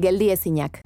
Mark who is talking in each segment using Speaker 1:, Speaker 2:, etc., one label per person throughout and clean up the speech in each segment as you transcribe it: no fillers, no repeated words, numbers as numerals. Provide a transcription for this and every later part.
Speaker 1: Geldiezinak.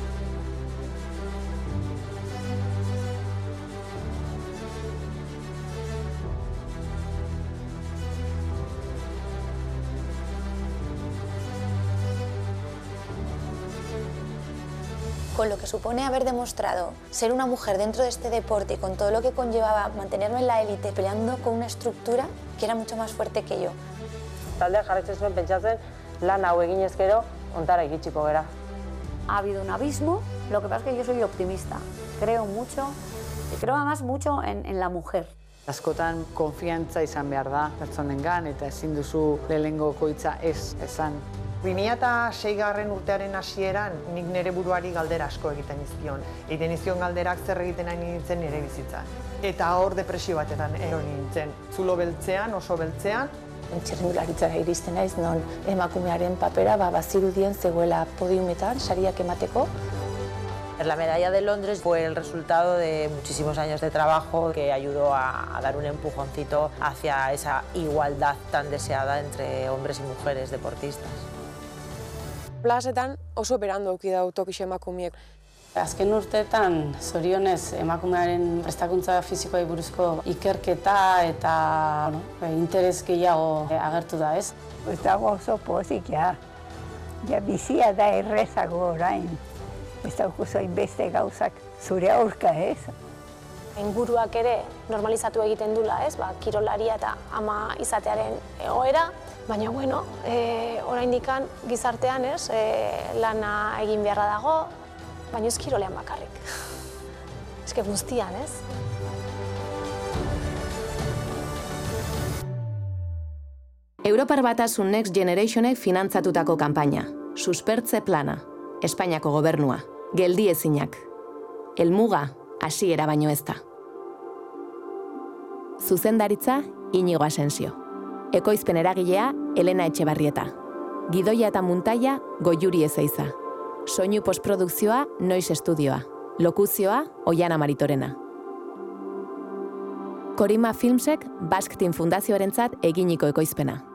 Speaker 2: Con lo que supone haber demostrado ser una mujer dentro de este deporte y con todo lo que conllevaba mantenerme en la élite peleando con una estructura que era mucho más fuerte que yo.
Speaker 3: Taldeak jarraitzen zuen pentsatzen lan hau eginez gero ontara iritsiko gera.
Speaker 4: Ha habido un abismo, lo que pasa es que yo soy optimista. Creo mucho, y creo además mucho en la mujer.
Speaker 5: Askotan konfiantza izan behar da pertsonengan eta ezin duzu lehenengoko hitza ez esan.
Speaker 6: 2006 urtearen hasieran nik nire buruari galdera asko egiten izkion. Egiten izkion galderak zer egiten ari nintzen nire bizitza. Eta hor depresio batetan erori nintzen. Zulo beltzean, oso beltzean.
Speaker 2: Txirrindularitzara iristen naiz, non emakumearen papera bazirudien zegoela podiumetan sariak emateko.
Speaker 3: La medalla de Londres fue el resultado de muchísimos años de trabajo que ayudó a dar un empujoncito hacia esa igualdad tan deseada entre hombres y mujeres deportistas.
Speaker 7: Plazetan oso berandu eduki dau tokixe emakumeek.
Speaker 8: Azken urteetan, zorionez, emakumearen prestakuntza fisikoei buruzko ikerketa eta interes gehiago agertu da, ez?
Speaker 9: Ez dago oso pozik, ja bizia da errezago orain. Ez daukuzo hainbeste gauzak zure aurka, ez?
Speaker 10: Inguruak ere normalizatu egiten dula, ez? Kirolaria eta ama izatearen egoera, baina, bueno, oraindikan gizartean, ez? Lana egin beharra dago, baina ez kirolean bakarrik. Eske guztian, ez?
Speaker 1: Europar Batasun Next Generationek finantzatutako kanpaina. Suspertze plana. Espainiako gobernua. Geldiezinak. Helmuga hasiera baino ez da. Zuzendaritza Iñigo Asensio. Ekoizpen eragilea Elena Etxebarrieta. Gidoia eta muntaia Goiuri Ezeiza. Soinu postprodukzioa Noiz Estudioa. Lokuzioa Oiana Maritorena. Korima Filmsek Basque Team Fundazioarentzat eginiko ekoizpena.